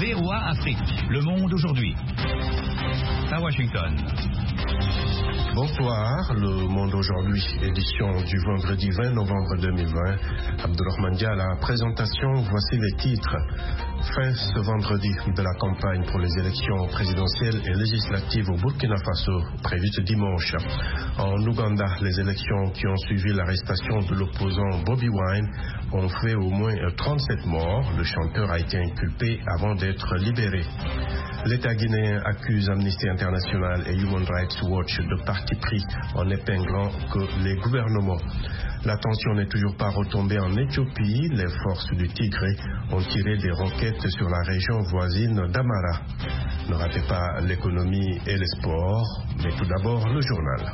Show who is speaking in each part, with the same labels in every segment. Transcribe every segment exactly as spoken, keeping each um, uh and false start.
Speaker 1: V O A Afrique. Le Monde aujourd'hui. À Washington.
Speaker 2: Bonsoir, Le Monde aujourd'hui, édition du vendredi vingt novembre deux mille vingt. Abdourahmane Dia à la présentation, voici les titres. Fin ce vendredi de la campagne pour les élections présidentielles et législatives au Burkina Faso, prévue ce dimanche. En Ouganda, les élections qui ont suivi l'arrestation de l'opposant Bobi Wine ont fait au moins trente-sept morts. Le chanteur a été inculpé avant d'être libéré. L'État guinéen accuse Amnesty International et Human Rights Watch de parti pris en épinglant que les gouvernements. La tension n'est toujours pas retombée en Éthiopie. Les forces du Tigré ont tiré des roquettes sur la région voisine d'Amara. Ne ratez pas l'économie et les sports, mais tout d'abord le journal.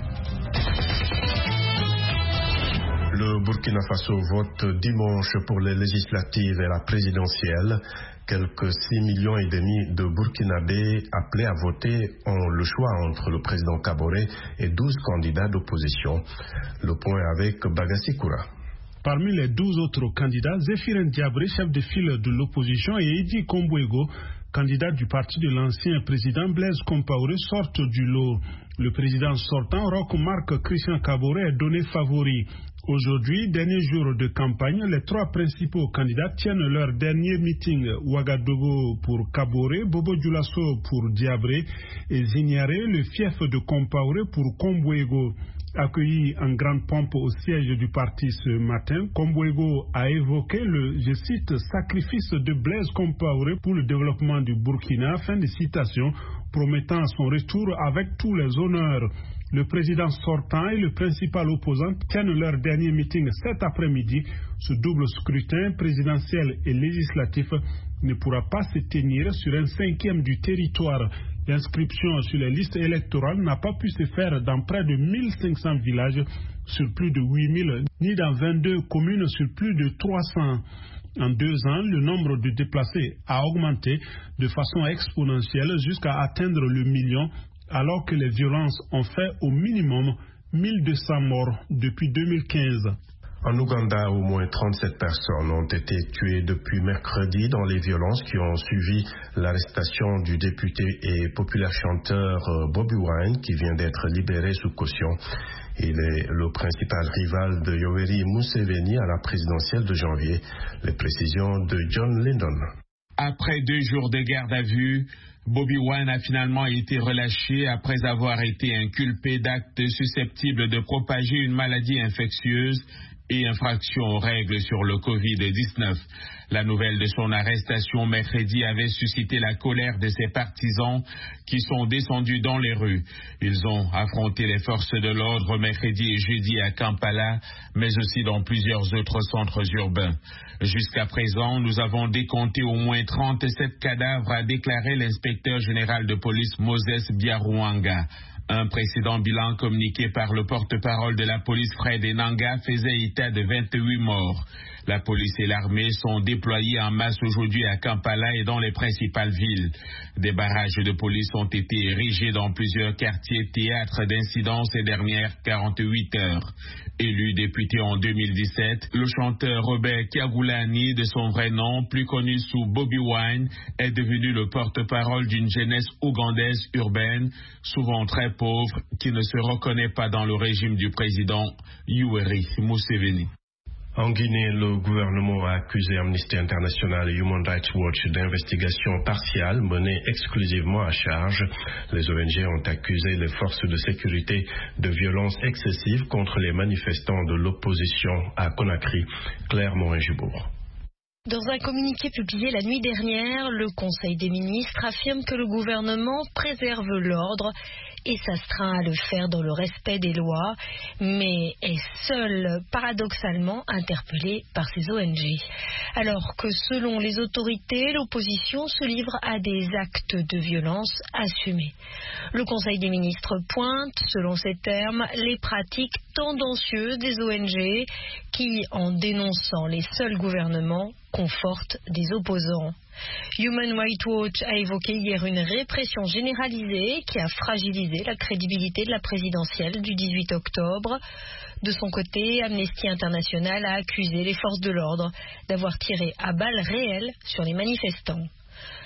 Speaker 2: Le Burkina Faso vote dimanche pour les législatives et la présidentielle. Quelques six millions et demi de Burkinabés appelés à voter ont le choix entre le président Kaboré et douze candidats d'opposition. Le point avec Bagassi Koura.
Speaker 3: Parmi les douze autres candidats, Zéphirin Diabré, chef de file de l'opposition, et Edi Kombouego, candidat du parti de l'ancien président Blaise Compaoré, sortent du lot. Le président sortant, Roch Marc Christian Kaboré, est donné favori. Aujourd'hui, dernier jour de campagne, les trois principaux candidats tiennent leur dernier meeting. Ouagadougou pour Kaboré, Bobo Dioulasso pour Diabré et Zignaré, le fief de Compaoré, pour Kombouego. Accueilli en grande pompe au siège du parti ce matin, Kombouego a évoqué le, je cite, sacrifice de Blaise Compaoré pour le développement du Burkina, fin de citation, promettant son retour avec tous les honneurs. Le président sortant et le principal opposant tiennent leur dernier meeting cet après-midi. Ce double scrutin présidentiel et législatif ne pourra pas se tenir sur un cinquième du territoire. L'inscription sur les listes électorales n'a pas pu se faire dans près de mille cinq cents villages sur plus de huit mille, ni dans vingt-deux communes sur plus de trois cents. En deux ans, le nombre de déplacés a augmenté de façon exponentielle jusqu'à atteindre le million, alors que les violences ont fait au minimum mille deux cents morts depuis deux mille quinze.
Speaker 2: En Ouganda, au moins trente-sept personnes ont été tuées depuis mercredi dans les violences qui ont suivi l'arrestation du député et populaire chanteur Bobi Wine, qui vient d'être libéré sous caution. Il est le principal rival de Yoweri Museveni à la présidentielle de janvier. Les précisions de John Lyndon.
Speaker 4: Après deux jours de garde à vue, Bobi Wine a finalement été relâché après avoir été inculpé d'actes susceptibles de propager une maladie infectieuse et infraction aux règles sur le covid dix-neuf. La nouvelle de son arrestation mercredi avait suscité la colère de ses partisans qui sont descendus dans les rues. Ils ont affronté les forces de l'ordre mercredi et jeudi à Kampala, mais aussi dans plusieurs autres centres urbains. Jusqu'à présent, nous avons décompté au moins trente-sept cadavres, a déclaré l'inspecteur général de police Moses Biarouanga. Un précédent bilan communiqué par le porte-parole de la police Fred Enanga faisait état de vingt-huit morts. La police et l'armée sont déployés en masse aujourd'hui à Kampala et dans les principales villes. Des barrages de police ont été érigés dans plusieurs quartiers théâtres d'incidents ces dernières quarante-huit heures. Élu député en deux mille dix-sept, le chanteur Robert Kyagulanyi, de son vrai nom, plus connu sous Bobi Wine, est devenu le porte-parole d'une jeunesse ougandaise urbaine, souvent très pauvre, qui ne se reconnaît pas dans le régime du président Yoweri Museveni.
Speaker 2: En Guinée, le gouvernement a accusé Amnesty International et Human Rights Watch d'investigations partiales menées exclusivement à charge. Les O N G ont accusé les forces de sécurité de violences excessives contre les manifestants de l'opposition à Conakry. Claire Morin-Jubour.
Speaker 5: Dans un communiqué publié la nuit dernière, le Conseil des ministres affirme que le gouvernement préserve l'ordre et s'astreint à le faire dans le respect des lois, mais est seul, paradoxalement, interpellé par ces O N G. Alors que, selon les autorités, l'opposition se livre à des actes de violence assumés. Le Conseil des ministres pointe, selon ces termes, les pratiques tendancieuses des O N G qui, en dénonçant les seuls gouvernements, confortent des opposants. Human Rights Watch a évoqué hier une répression généralisée qui a fragilisé la crédibilité de la présidentielle du dix-huit octobre. De son côté, Amnesty International a accusé les forces de l'ordre d'avoir tiré à balles réelles sur les manifestants.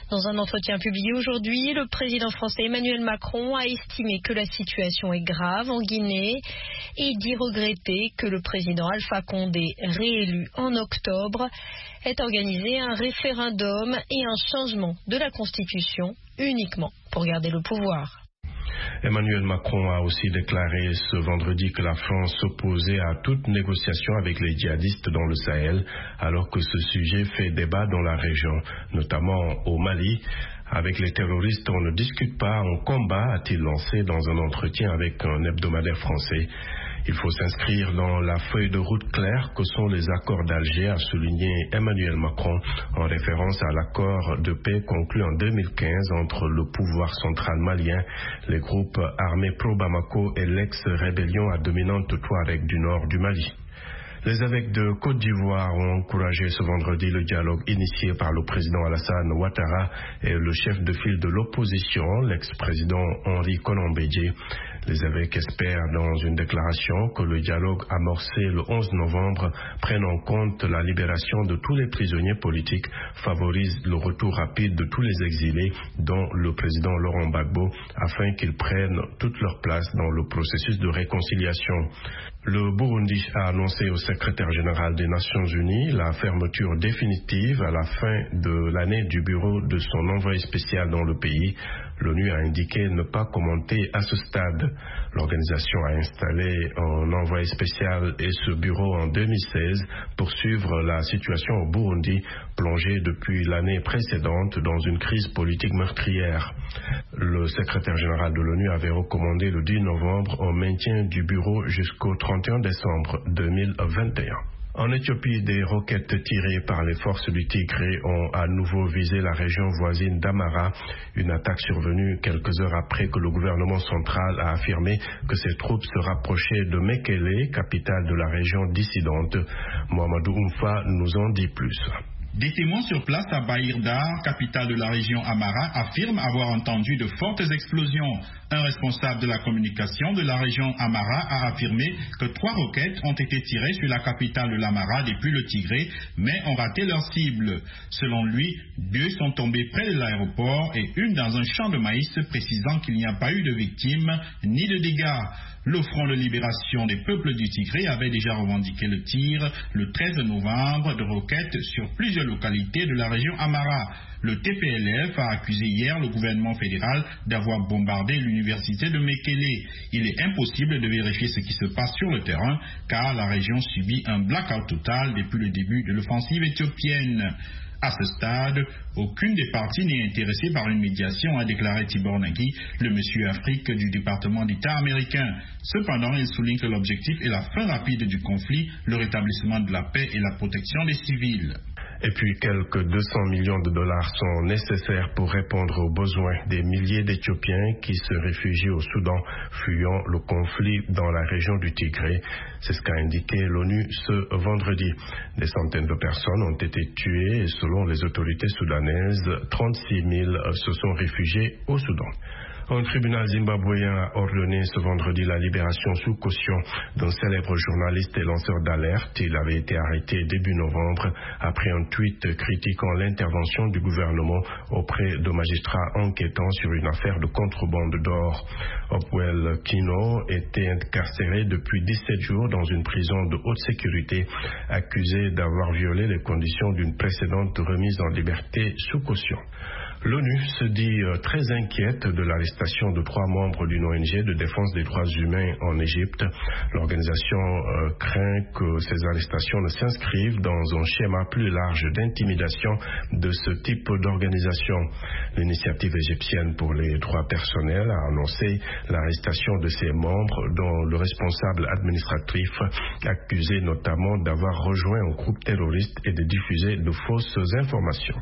Speaker 5: Dans un entretien publié aujourd'hui, le président français Emmanuel Macron a estimé que la situation est grave en Guinée et dit regretter que le président Alpha Condé, réélu en octobre, ait organisé un référendum et un changement de la Constitution uniquement pour garder le pouvoir.
Speaker 2: Emmanuel Macron a aussi déclaré ce vendredi que la France s'opposait à toute négociation avec les djihadistes dans le Sahel, alors que ce sujet fait débat dans la région, notamment au Mali. Avec les terroristes, on ne discute pas, on combat, a-t-il lancé dans un entretien avec un hebdomadaire français. Il faut s'inscrire dans la feuille de route claire que sont les accords d'Alger, a souligné Emmanuel Macron en référence à l'accord de paix conclu en deux mille quinze entre le pouvoir central malien, les groupes armés pro-Bamako et l'ex-rébellion à dominante Touareg du nord du Mali. Les évêques de Côte d'Ivoire ont encouragé ce vendredi le dialogue initié par le président Alassane Ouattara et le chef de file de l'opposition, l'ex-président Henri Konan Bédié. Les évêques espèrent dans une déclaration que le dialogue amorcé le onze novembre prenne en compte la libération de tous les prisonniers politiques, favorise le retour rapide de tous les exilés, dont le président Laurent Gbagbo, afin qu'ils prennent toute leur place dans le processus de réconciliation. Le Burundi a annoncé au secrétaire général des Nations Unies la fermeture définitive à la fin de l'année du bureau de son envoyé spécial dans le pays. L'ONU a indiqué ne pas commenter à ce stade. L'organisation a installé un envoyé spécial et ce bureau en deux mille seize pour suivre la situation au Burundi, plongée depuis l'année précédente dans une crise politique meurtrière. Le secrétaire général de l'ONU avait recommandé le dix novembre un maintien du bureau jusqu'au trente et un décembre deux mille vingt et un. En Éthiopie, des roquettes tirées par les forces du Tigré ont à nouveau visé la région voisine d'Amara, une attaque survenue quelques heures après que le gouvernement central a affirmé que ses troupes se rapprochaient de Mekele, capitale de la région dissidente. Mohamedou Oumfa nous en dit plus.
Speaker 6: Des témoins sur place à Bahirdar, capitale de la région Amara, affirment avoir entendu de fortes explosions. Un responsable de la communication de la région Amara a affirmé que trois roquettes ont été tirées sur la capitale de l'Amara depuis le Tigré, mais ont raté leur cible. Selon lui, deux sont tombées près de l'aéroport et une dans un champ de maïs, précisant qu'il n'y a pas eu de victimes ni de dégâts. Le Front de libération des peuples du Tigré avait déjà revendiqué le tir le treize novembre de roquettes sur plusieurs localités de la région Amara. Le T P L F a accusé hier le gouvernement fédéral d'avoir bombardé l'université de Mekele. Il est impossible de vérifier ce qui se passe sur le terrain car la région subit un blackout total depuis le début de l'offensive éthiopienne. À ce stade, aucune des parties n'est intéressée par une médiation, a déclaré Tibor Nagy, le monsieur Afrique du département d'État américain. Cependant, il souligne que l'objectif est la fin rapide du conflit, le rétablissement de la paix et la protection des civils.
Speaker 2: Et puis quelques deux cents millions de dollars sont nécessaires pour répondre aux besoins des milliers d'Éthiopiens qui se réfugient au Soudan, fuyant le conflit dans la région du Tigré. C'est ce qu'a indiqué l'ONU ce vendredi. Des centaines de personnes ont été tuées et selon les autorités soudanaises, trente-six mille se sont réfugiés au Soudan. Un tribunal zimbabwéen a ordonné ce vendredi la libération sous caution d'un célèbre journaliste et lanceur d'alerte. Il avait été arrêté début novembre après un tweet critiquant l'intervention du gouvernement auprès de magistrats enquêtant sur une affaire de contrebande d'or. Hopewell Kino était incarcéré depuis dix-sept jours dans une prison de haute sécurité, accusé d'avoir violé les conditions d'une précédente remise en liberté sous caution. L'ONU se dit euh, très inquiète de l'arrestation de trois membres d'une O N G de défense des droits humains en Égypte. L'organisation euh, craint que ces arrestations ne s'inscrivent dans un schéma plus large d'intimidation de ce type d'organisation. L'initiative égyptienne pour les droits personnels a annoncé l'arrestation de ses membres, dont le responsable administratif accusé notamment d'avoir rejoint un groupe terroriste et de diffuser de fausses informations.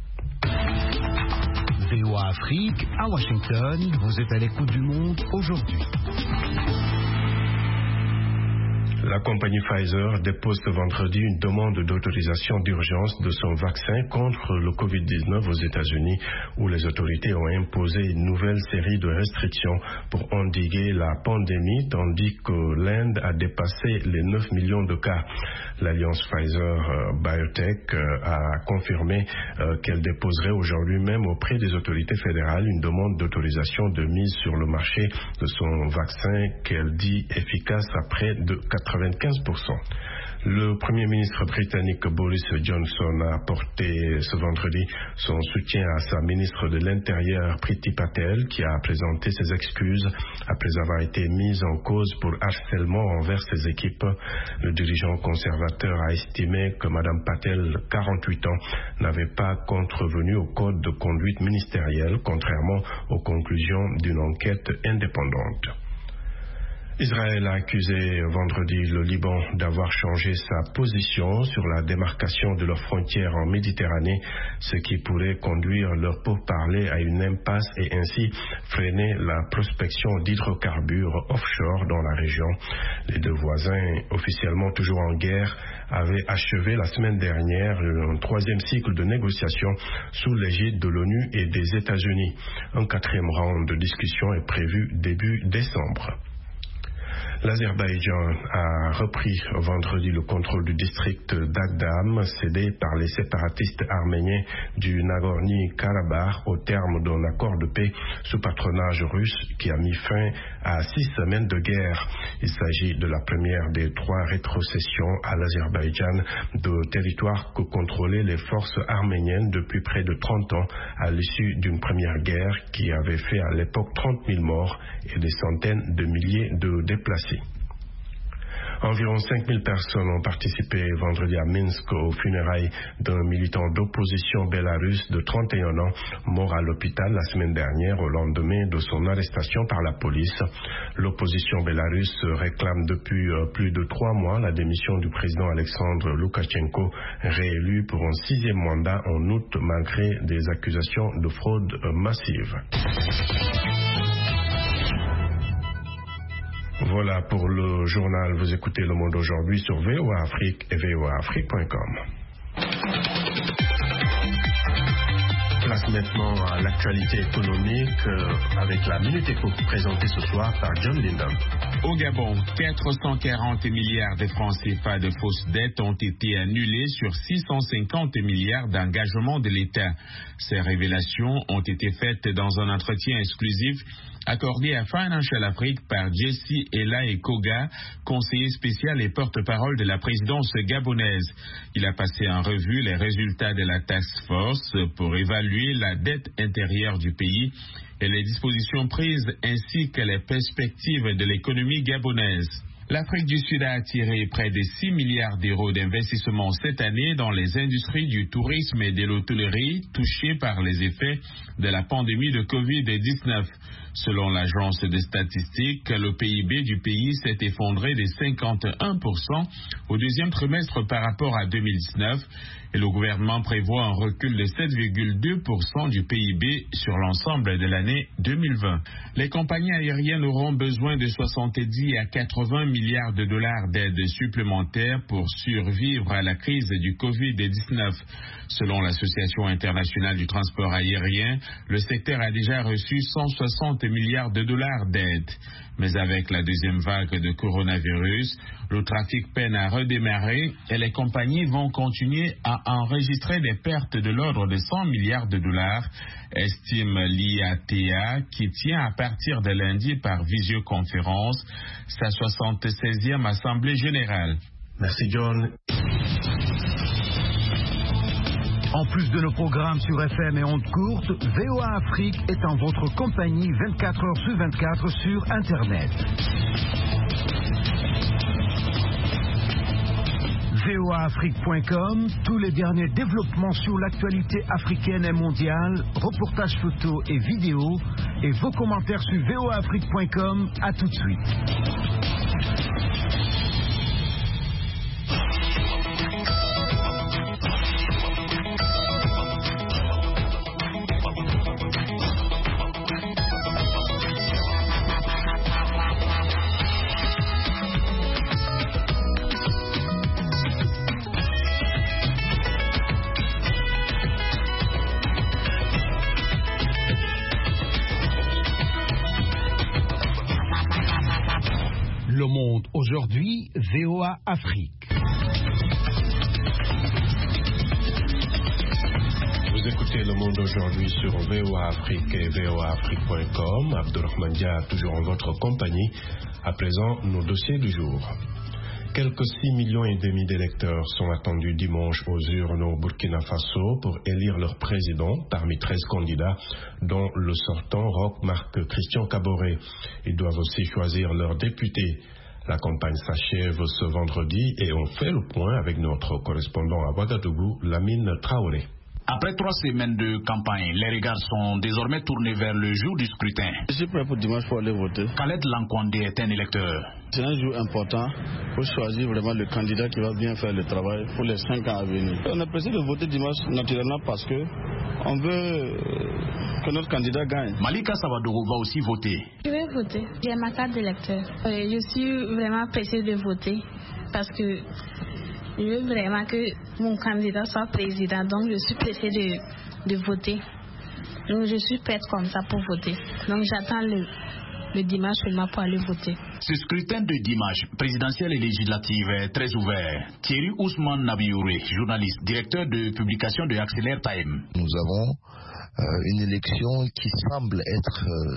Speaker 1: V O A Afrique, à Washington, vous êtes à l'écoute du monde aujourd'hui.
Speaker 2: La compagnie Pfizer dépose ce vendredi une demande d'autorisation d'urgence de son vaccin contre le covid dix-neuf aux États-Unis, où les autorités ont imposé une nouvelle série de restrictions pour endiguer la pandémie, tandis que l'Inde a dépassé les neuf millions de cas. L'alliance Pfizer-Biotech a confirmé qu'elle déposerait aujourd'hui même auprès des autorités fédérales une demande d'autorisation de mise sur le marché de son vaccin qu'elle dit efficace à près de quatre-vingt-quinze pour cent. Le Premier ministre britannique Boris Johnson a apporté ce vendredi son soutien à sa ministre de l'Intérieur Priti Patel, qui a présenté ses excuses après avoir été mise en cause pour harcèlement envers ses équipes. Le dirigeant conservateur a estimé que Mme Patel, quarante-huit ans, n'avait pas contrevenu au code de conduite ministérielle, contrairement aux conclusions d'une enquête indépendante. Israël a accusé vendredi le Liban d'avoir changé sa position sur la démarcation de leurs frontières en Méditerranée, ce qui pourrait conduire leurs pourparlers à une impasse et ainsi freiner la prospection d'hydrocarbures offshore dans la région. Les deux voisins, officiellement toujours en guerre, avaient achevé la semaine dernière un troisième cycle de négociations sous l'égide de l'ONU et des États-Unis. Un quatrième round de discussion est prévu début décembre. L'Azerbaïdjan a repris vendredi le contrôle du district d'Agdam, cédé par les séparatistes arméniens du Nagorno-Karabakh au terme d'un accord de paix sous patronage russe qui a mis fin à six semaines de guerre. Il s'agit de la première des trois rétrocessions à l'Azerbaïdjan de territoires que contrôlaient les forces arméniennes depuis près de trente ans à l'issue d'une première guerre qui avait fait à l'époque trente mille morts et des centaines de milliers de déplacés. Environ cinq mille personnes ont participé vendredi à Minsk aux funérailles d'un militant d'opposition bélarusse de trente et un ans, mort à l'hôpital la semaine dernière au lendemain de son arrestation par la police. L'opposition bélarusse réclame depuis plus de trois mois la démission du président Alexandre Loukachenko, réélu pour un sixième mandat en août malgré des accusations de fraude massive. Voilà pour le journal. Vous écoutez Le Monde aujourd'hui sur V O A Afrique et V O A Afrique point com. Place maintenant à l'actualité économique euh, avec la Minute Éco présentée ce soir par John Lindon.
Speaker 4: Au Gabon, quatre cent quarante milliards de francs C F A de fausses dettes ont été annulés sur six cent cinquante milliards d'engagements de l'État. Ces révélations ont été faites dans un entretien exclusif accordé à Financial Afrique par Jesse Ella Ekoga, conseiller spécial et porte-parole de la présidence gabonaise. Il a passé en revue les résultats de la task force pour évaluer la dette intérieure du pays et les dispositions prises ainsi que les perspectives de l'économie gabonaise. L'Afrique du Sud a attiré près de six milliards d'euros d'investissement cette année dans les industries du tourisme et de l'hôtellerie touchées par les effets de la pandémie de covid dix-neuf. Selon l'agence de statistiques, le P I B du pays s'est effondré de cinquante et un pour cent au deuxième trimestre par rapport à deux mille dix-neuf et le gouvernement prévoit un recul de sept virgule deux pour cent du P I B sur l'ensemble de l'année deux mille vingt. Les compagnies aériennes auront besoin de soixante-dix à quatre-vingts milliards de dollars d'aide supplémentaires pour survivre à la crise du covid dix-neuf. Selon l'Association internationale du transport aérien, le secteur a déjà reçu cent soixante milliards de dollars d'aide. Mais avec la deuxième vague de coronavirus, le trafic peine à redémarrer et les compagnies vont continuer à enregistrer des pertes de l'ordre de cent milliards de dollars, estime l'I A T A, qui tient à partir de lundi par visioconférence sa soixante-seizième Assemblée générale.
Speaker 2: Merci John.
Speaker 7: En plus de nos programmes sur F M et ondes courtes, V O A Afrique est en votre compagnie vingt-quatre heures sur vingt-quatre sur Internet. V O A Afrique point com, tous les derniers développements sur l'actualité africaine et mondiale, reportages photos et vidéos, et vos commentaires sur V O A Afrique point com. À tout de suite. aujourd'hui, V O A Afrique.
Speaker 2: Vous écoutez Le Monde aujourd'hui sur V O A Afrique et V O A Afrique point com. Abdourahmane Dia, toujours en votre compagnie. À présent, nos dossiers du jour. Quelques six millions et demi d'électeurs sont attendus dimanche aux urnes au Burkina Faso pour élire leur président parmi treize candidats, dont le sortant Roch Marc Christian Kaboré. Ils doivent aussi choisir leurs députés. La campagne s'achève ce vendredi et on fait le point avec notre correspondant à Ouagadougou, Lamine Traoré.
Speaker 8: Après trois semaines de campagne, les regards sont désormais tournés vers le jour du scrutin.
Speaker 9: Je suis prêt pour dimanche pour aller voter.
Speaker 8: Khaled Lankwandé est un électeur.
Speaker 9: C'est un jour important pour choisir vraiment le candidat qui va bien faire le travail pour les cinq ans à venir. On est pressé de voter dimanche naturellement parce que on veut que notre candidat gagne.
Speaker 8: Malika Savadogo va aussi voter.
Speaker 10: Je vais voter. J'ai ma carte d'électeur. Je suis vraiment pressé de voter parce que je veux vraiment que mon candidat soit président, donc je suis pressée de, de voter. Donc je suis prête comme ça pour voter. Donc j'attends le, le dimanche seulement pour aller voter.
Speaker 8: Ce scrutin de dimanche, présidentiel et législatif, est très ouvert. Thierry Ousmane Nabiouré, journaliste, directeur de publication de Accélère Time.
Speaker 11: Nous avons euh, une élection qui semble être euh,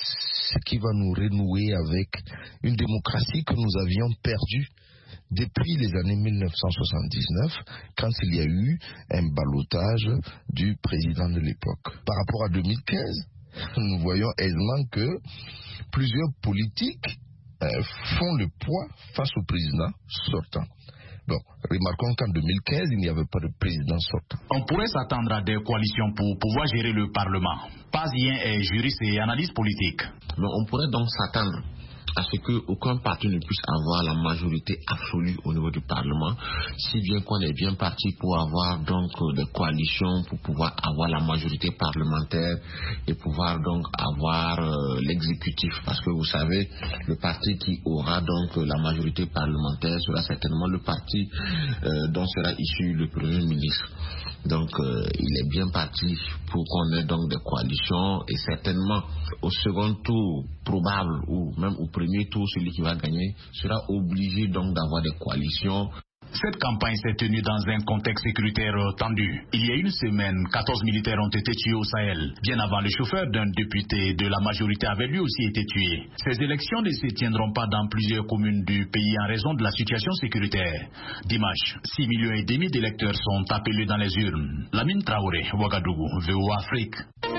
Speaker 11: ce qui va nous renouer avec une démocratie que nous avions perdue depuis les années mille neuf cent soixante-dix-neuf, quand il y a eu un ballottage du président de l'époque. Par rapport à deux mille quinze, nous voyons aisément que plusieurs politiques euh, font le poids face au président sortant. Bon, remarquons qu'en deux mille quinze, il n'y avait pas de président sortant.
Speaker 8: On pourrait s'attendre à des coalitions pour pouvoir gérer le Parlement. Pazien est juriste et analyste politique.
Speaker 12: Mais on pourrait donc s'attendre à ce qu'aucun parti ne puisse avoir la majorité absolue au niveau du Parlement, si bien qu'on est bien parti pour avoir donc des coalitions, pour pouvoir avoir la majorité parlementaire et pouvoir donc avoir euh, l'exécutif. Parce que vous savez, le parti qui aura donc la majorité parlementaire sera certainement le parti euh, dont sera issu le Premier ministre. Donc euh, il est bien parti pour qu'on ait donc des coalitions et certainement au second tour probable ou même au premier tour, celui qui va gagner sera obligé donc d'avoir des coalitions.
Speaker 8: Cette campagne s'est tenue dans un contexte sécuritaire tendu. Il y a une semaine, quatorze militaires ont été tués au Sahel. Bien avant, le chauffeur d'un député de la majorité avait lui aussi été tué. Ces élections ne se tiendront pas dans plusieurs communes du pays en raison de la situation sécuritaire. Dimanche, six millions et demi d'électeurs sont appelés dans les urnes. Lamine Traoré, Ouagadougou, V O A Afrique.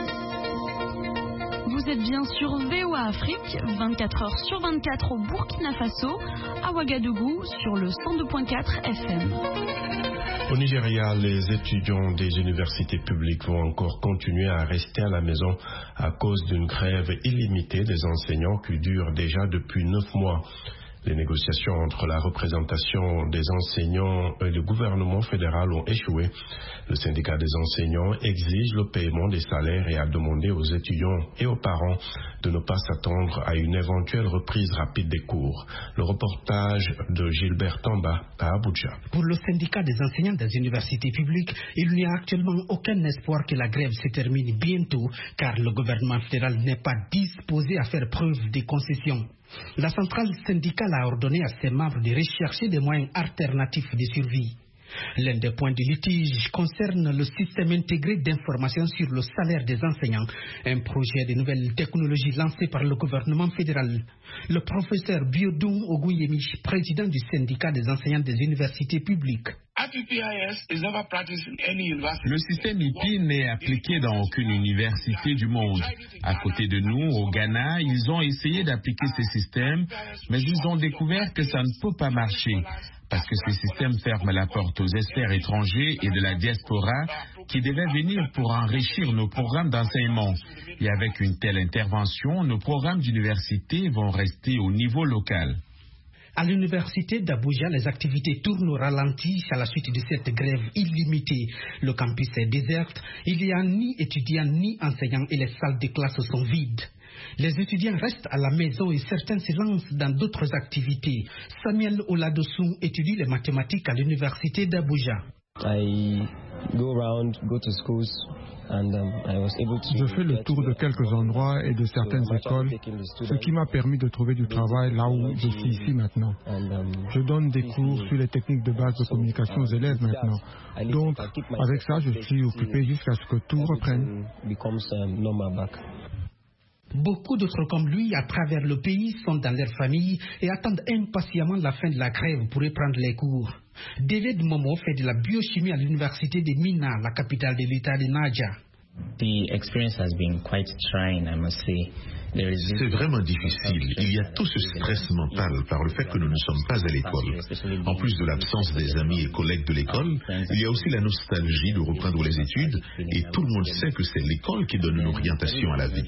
Speaker 13: Vous êtes bien sur V O A Afrique, vingt-quatre heures sur vingt-quatre au Burkina Faso, à Ouagadougou sur le cent deux virgule quatre F M.
Speaker 2: Au Nigeria, les étudiants des universités publiques vont encore continuer à rester à la maison à cause d'une grève illimitée des enseignants qui dure déjà depuis neuf mois. Les négociations entre la représentation des enseignants et le gouvernement fédéral ont échoué. Le syndicat des enseignants exige le paiement des salaires et a demandé aux étudiants et aux parents de ne pas s'attendre à une éventuelle reprise rapide des cours. Le reportage de Gilbert Tamba à Abuja.
Speaker 14: Pour le syndicat des enseignants des universités publiques, il n'y a actuellement aucun espoir que la grève se termine bientôt, car le gouvernement fédéral n'est pas disposé à faire preuve de concessions. La centrale syndicale a ordonné à ses membres de rechercher des moyens alternatifs de survie. L'un des points de litige concerne le système intégré d'information sur le salaire des enseignants, un projet de nouvelles technologies lancé par le gouvernement fédéral. Le professeur Biodun Oguyemi, président du syndicat des enseignants des universités publiques.
Speaker 4: Le système I P I n'est appliqué dans aucune université du monde. À côté de nous, au Ghana, ils ont essayé d'appliquer ces systèmes, mais ils ont découvert que ça ne peut pas marcher, parce que ces systèmes ferment la porte aux experts étrangers et de la diaspora qui devaient venir pour enrichir nos programmes d'enseignement. Et avec une telle intervention, nos programmes d'université vont rester au niveau local.
Speaker 14: À l'université d'Abuja, les activités tournent au ralenti à la suite de cette grève illimitée. Le campus est désert, il n'y a ni étudiants ni enseignants et les salles de classe sont vides. Les étudiants restent à la maison et certains se lancent dans d'autres activités. Samuel Oladossou étudie les mathématiques à l'université d'Abuja.
Speaker 15: I Je fais le tour de quelques endroits et de certaines écoles, ce qui m'a permis de trouver du travail là où je suis ici maintenant. Je donne des cours sur les techniques de base de communication aux élèves maintenant. Donc, avec ça, je suis occupé jusqu'à ce que tout reprenne.
Speaker 14: Beaucoup d'autres comme lui, à travers le pays, sont dans leur famille et attendent impatiemment la fin de la grève pour reprendre les cours. David Momo fait de la biochimie à l'université de Minna, la capitale de l'État de Niger.
Speaker 16: The experience has been quite trying, I must say.
Speaker 17: C'est vraiment difficile. Il y a tout ce stress mental par le fait que nous ne sommes pas à l'école. En plus de l'absence des amis et collègues de l'école, il y a aussi la nostalgie de reprendre les études et tout le monde sait que c'est l'école qui donne une orientation à la vie.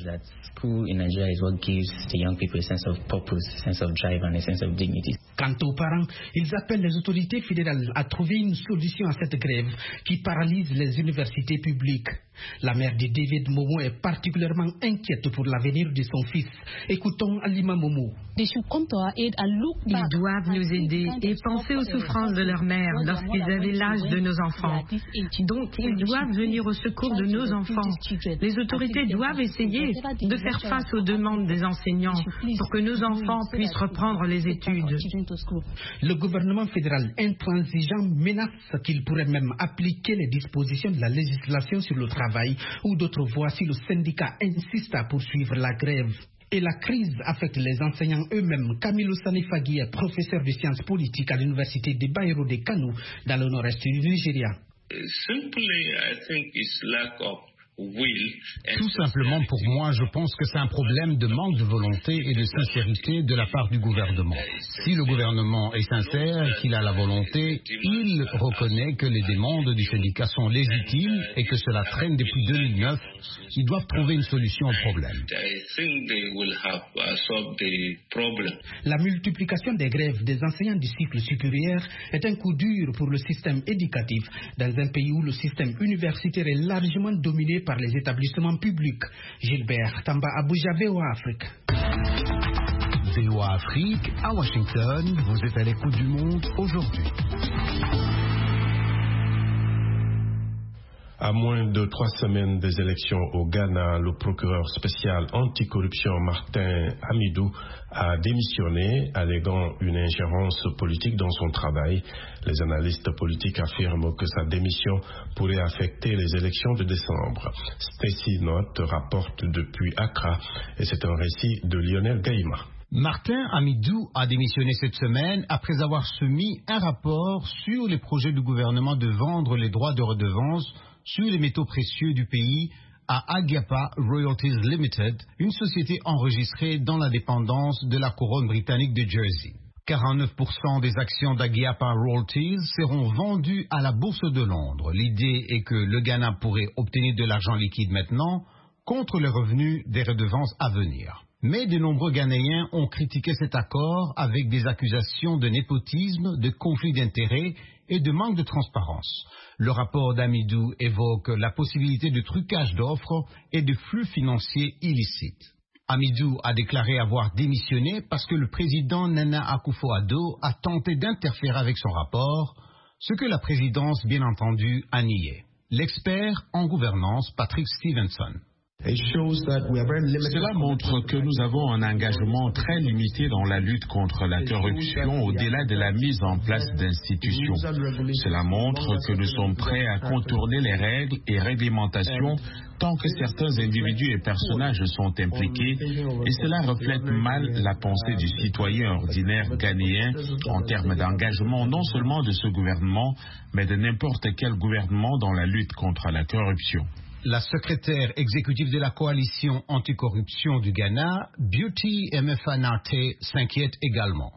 Speaker 14: Quant aux parents, ils appellent les autorités fédérales à trouver une solution à cette grève qui paralyse les universités publiques. La mère de David Momo est particulièrement inquiète pour l'avenir de son fils. Écoutons Alima Momo.
Speaker 18: Ils doivent nous aider et penser aux souffrances de leur mère lorsqu'ils avaient l'âge de nos enfants. Donc, ils doivent venir au secours de nos enfants. Les autorités doivent essayer de faire face aux demandes des enseignants pour que nos enfants puissent reprendre les études.
Speaker 14: Le gouvernement fédéral intransigeant menace qu'il pourrait même appliquer les dispositions de la législation sur le travail ou d'autres voies si le syndicat insiste à poursuivre la grève. Et la crise affecte les enseignants eux-mêmes. Camilo Sanifagui est professeur de sciences politiques à l'université de Bayero de Kano dans le nord-est du Nigeria.
Speaker 19: Tout simplement, pour moi, je pense que c'est un problème de manque de volonté et de sincérité de la part du gouvernement. Si le gouvernement est sincère, qu'il a la volonté, il reconnaît que les demandes du syndicat sont légitimes et que cela traîne depuis deux mille neuf. Ils doivent trouver une solution au problème.
Speaker 14: La multiplication des grèves des enseignants du cycle supérieur est un coup dur pour le système éducatif dans un pays où le système universitaire est largement dominé par les établissements publics. Gilbert Tamba, Abuja, V O A Afrique.
Speaker 7: V O A Afrique, à Washington, vous êtes à l'écoute du monde aujourd'hui.
Speaker 2: À moins de trois semaines des élections au Ghana, le procureur spécial anticorruption Martin Hamidou a démissionné, alléguant une ingérence politique dans son travail. Les analystes politiques affirment que sa démission pourrait affecter les élections de décembre. Stacy Note rapporte depuis Accra et c'est un récit de Lionel Gaïma.
Speaker 19: Martin Hamidou a démissionné cette semaine après avoir soumis un rapport sur les projets du gouvernement de vendre les droits de redevance sur les métaux précieux du pays à Agiapa Royalties Limited, une société enregistrée dans la dépendance de la couronne britannique de Jersey. quarante-neuf pour cent des actions d'Agiapa Royalties seront vendues à la bourse de Londres. L'idée est que le Ghana pourrait obtenir de l'argent liquide maintenant contre les revenus des redevances à venir. Mais de nombreux Ghanéens ont critiqué cet accord avec des accusations de népotisme, de conflit d'intérêts et de manque de transparence. Le rapport d'Hamidou évoque la possibilité de trucage d'offres et de flux financiers illicites. Hamidou a déclaré avoir démissionné parce que le président Nana Akufo-Addo a tenté d'interférer avec son rapport, ce que la présidence, bien entendu, a nié. L'expert en gouvernance, Patrick Stevenson.
Speaker 4: Cela montre que nous avons un engagement très limité dans la lutte contre la corruption au-delà de la mise en place d'institutions. Cela montre que nous sommes prêts à contourner les règles et réglementations tant que certains individus et personnages sont impliqués, et cela reflète mal la pensée du citoyen ordinaire ghanéen en termes d'engagement non seulement de ce gouvernement, mais de n'importe quel gouvernement dans la lutte contre la corruption.
Speaker 19: La secrétaire exécutive de la coalition anticorruption du Ghana, Beauty Emefa Narté, s'inquiète également.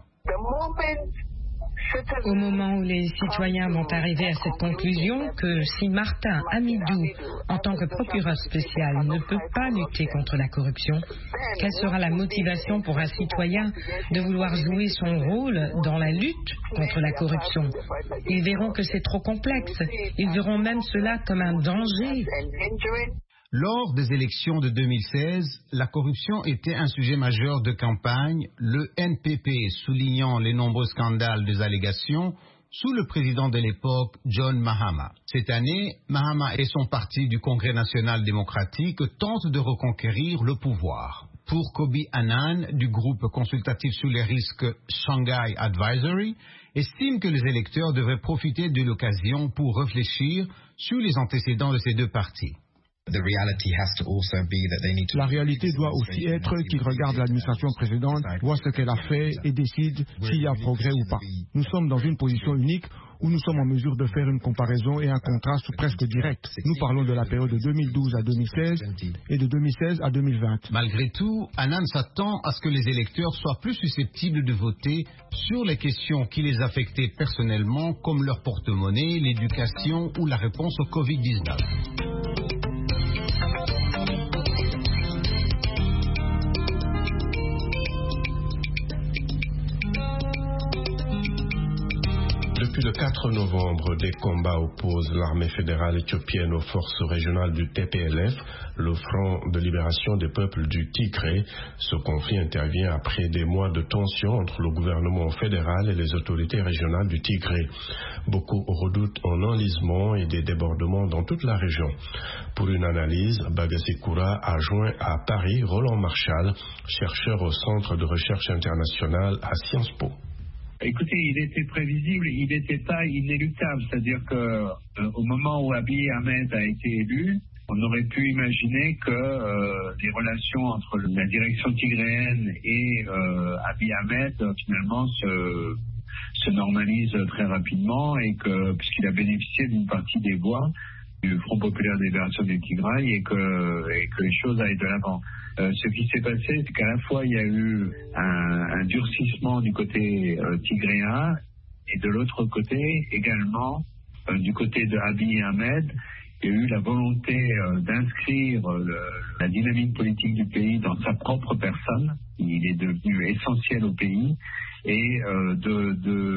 Speaker 20: Au moment où les citoyens vont arriver à cette conclusion que si Martin Hamidou, en tant que procureur spécial, ne peut pas lutter contre la corruption, quelle sera la motivation pour un citoyen de vouloir jouer son rôle dans la lutte contre la corruption? Ils verront que c'est trop complexe. Ils verront même cela comme un danger.
Speaker 19: Lors des élections de deux mille seize, la corruption était un sujet majeur de campagne, le N P P soulignant les nombreux scandales des allégations sous le président de l'époque, John Mahama. Cette année, Mahama et son parti du Congrès national démocratique tentent de reconquérir le pouvoir. Pour Kobi Annan, du groupe consultatif sur les risques Shanghai Advisory, estime que les électeurs devraient profiter de l'occasion pour réfléchir sur les antécédents de ces deux partis.
Speaker 15: La réalité doit aussi être qu'ils regardent l'administration précédente, voient ce qu'elle a fait et décident s'il y a progrès ou pas. Nous sommes dans une position unique où nous sommes en mesure de faire une comparaison et un contraste presque direct. Nous parlons de la période de deux mille douze à deux mille seize et de deux mille seize à deux mille vingt.
Speaker 19: Malgré tout, Annan s'attend à ce que les électeurs soient plus susceptibles de voter sur les questions qui les affectaient personnellement, comme leur porte-monnaie, l'éducation ou la réponse au covid dix-neuf.
Speaker 2: Depuis le quatre novembre, des combats opposent l'armée fédérale éthiopienne aux forces régionales du T P L F, le Front de libération des peuples du Tigré. Ce conflit intervient après des mois de tension entre le gouvernement fédéral et les autorités régionales du Tigré. Beaucoup redoutent un enlisement et des débordements dans toute la région. Pour une analyse, Bagasekura a joint à Paris Roland Marchal, chercheur au Centre de recherche internationale à Sciences Po.
Speaker 21: Écoutez, il était prévisible, il n'était pas inéluctable. C'est-à-dire que euh, au moment où Abiy Ahmed a été élu, on aurait pu imaginer que euh, les relations entre la direction tigréenne et euh, Abiy Ahmed euh, finalement se, se normalisent très rapidement et que puisqu'il a bénéficié d'une partie des voix du Front populaire de libération du Tigray et que, et que les choses aillent de l'avant. Euh, ce qui s'est passé, c'est qu'à la fois il y a eu un, un durcissement du côté euh, tigréen et de l'autre côté également, euh, du côté de Abiy Ahmed, il y a eu la volonté euh, d'inscrire euh, le, la dynamique politique du pays dans sa propre personne. Il est devenu essentiel au pays et euh, de,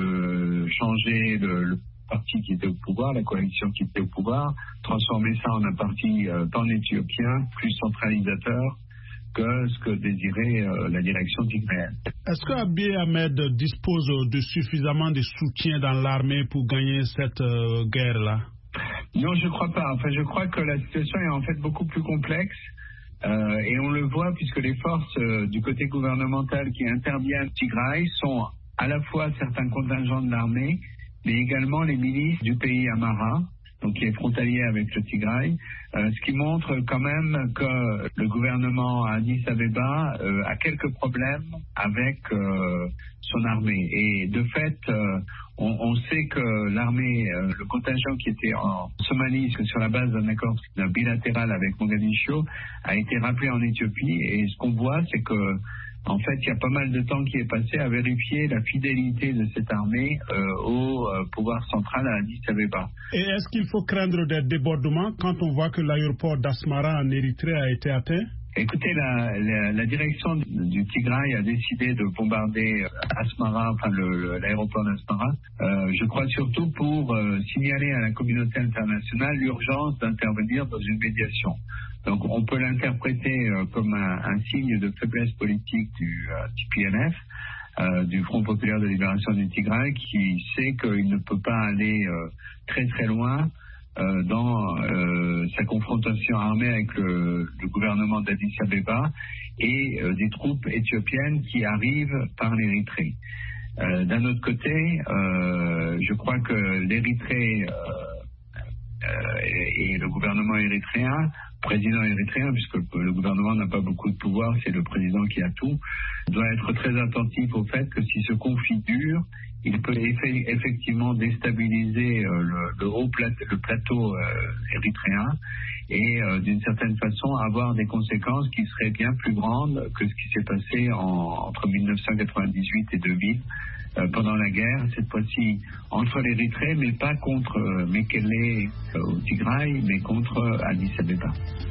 Speaker 21: de changer le, le parti qui était au pouvoir, la coalition qui était au pouvoir, transformer ça en un parti euh, pan-éthiopien, plus centralisateur que ce que désirait euh, la direction tigréenne.
Speaker 3: Est-ce que Abiy Ahmed dispose de suffisamment de soutien dans l'armée pour gagner cette euh, guerre-là?
Speaker 21: Non, je ne crois pas. Enfin, je crois que la situation est en fait beaucoup plus complexe. Euh, et on le voit puisque les forces euh, du côté gouvernemental qui interviennent au Tigray sont à la fois certains contingents de l'armée, mais également les milices du pays Amhara, donc qui est frontalier avec le Tigray, euh, ce qui montre quand même que le gouvernement à Addis Abeba euh, a quelques problèmes avec euh, son armée. Et de fait, euh, on, on sait que l'armée, euh, le contingent qui était en Somalie sur la base d'un accord bilatéral avec Mogadiscio, a été rappelé en Éthiopie. Et ce qu'on voit, c'est que en fait, il y a pas mal de temps qui est passé à vérifier la fidélité de cette armée euh, au euh, pouvoir central à Addis Abeba.
Speaker 3: Et est-ce qu'il faut craindre des débordements quand on voit que l'aéroport d'Asmara en Érythrée a été atteint?
Speaker 21: Écoutez, la, la, la direction du Tigray a décidé de bombarder Asmara, enfin le, le, l'aéroport d'Asmara. Euh, je crois surtout pour euh, signaler à la communauté internationale l'urgence d'intervenir dans une médiation. Donc on peut l'interpréter euh, comme un, un signe de faiblesse politique du euh, T P L F, euh, du Front populaire de libération du Tigray, qui sait qu'il ne peut pas aller euh, très très loin euh, dans euh, sa confrontation armée avec le, le gouvernement d'Addis Abeba et euh, des troupes éthiopiennes qui arrivent par l'Érythrée. Euh, d'un autre côté, euh, je crois que l'Érythrée euh, euh, et, et le gouvernement érythréen, président érythréen, puisque le gouvernement n'a pas beaucoup de pouvoir, c'est le président qui a tout, doit être très attentif au fait que si ce conflit dure, il peut eff- effectivement déstabiliser euh, le, le haut plateau, le plateau euh, érythréen et euh, d'une certaine façon avoir des conséquences qui seraient bien plus grandes que ce qui s'est passé en, entre dix-neuf cent quatre-vingt-dix-huit et deux mille euh, pendant la guerre, cette fois-ci entre l'Érythrée, mais pas contre euh, Mekele euh, au Tigray, mais contre euh, Addis Abeba.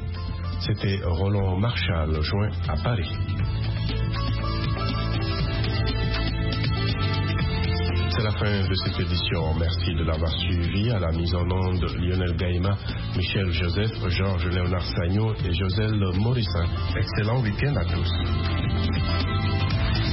Speaker 2: C'était Roland Marchal, joint à Paris. C'est la fin de cette édition. Merci de l'avoir suivi. À la mise en onde, Lionel Gaïma, Michel Joseph, Georges Léonard Sagno et Joselle Morissin. Excellent week-end à tous.